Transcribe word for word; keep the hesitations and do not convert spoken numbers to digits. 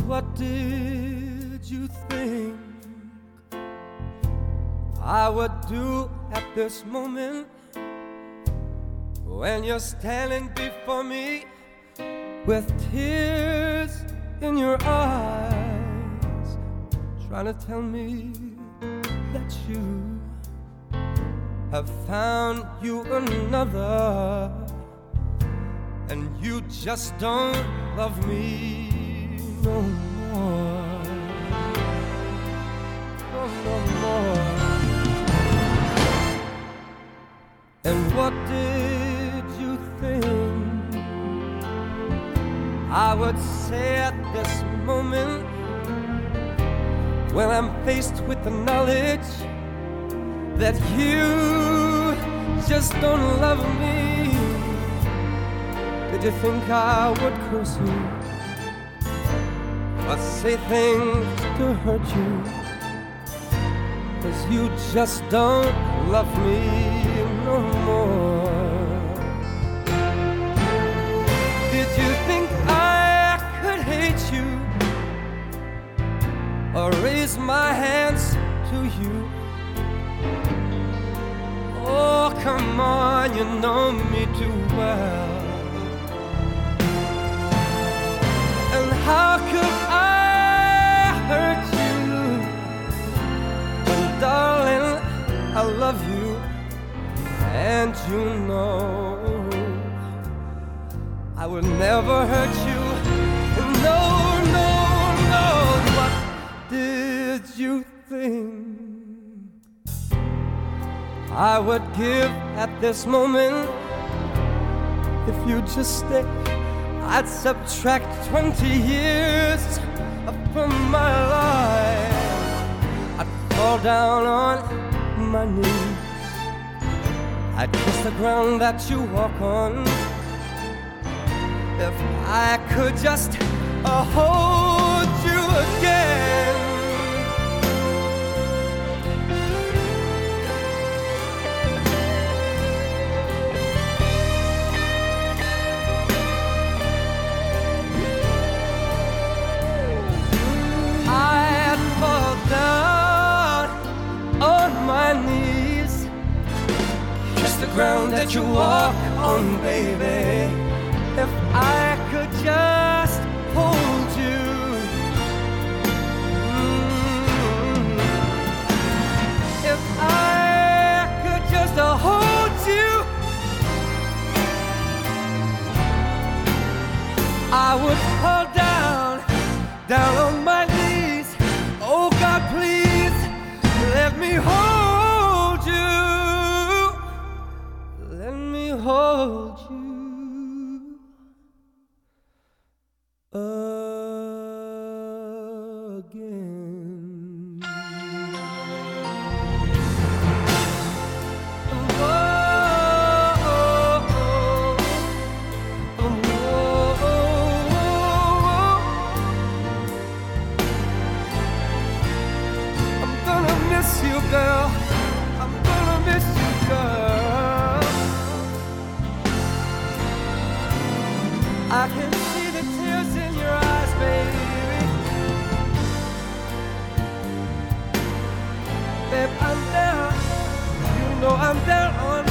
What did you think I would do at this moment when you're standing before me with tears in your eyes, trying to tell me that you have found you another and you just don't love me no more, no, no more. And what did you think I would say at this moment when I'm faced with the knowledge that you just don't love me? Did you think I would curse you or say things to hurt you? 'Cause you just don't love me no more. Did you think I could hate you or raise my hands to you? Oh, come on, you know me too well. And how could I hurt you when, darling, I love you and you know I would never hurt you? No, no, no. What did you think I would give at this moment if you just stay? I'd subtract twenty years from my life. I'd fall down on my knees. I'd kiss the ground that you walk on if I could just uh, hold you again. I'd fall down on my knees, kiss the ground that you walk on, baby, if I could just hold you. Mm. If I could just uh, hold you, I would fall down, down on my knees. Oh God, please let me hold you. Let me hold you again. Oh, oh, oh, oh, oh. I'm gonna miss you, girl. I'm gonna miss you, girl. I can see the tears in your eyes, baby. Babe, I'm down. You know I'm down on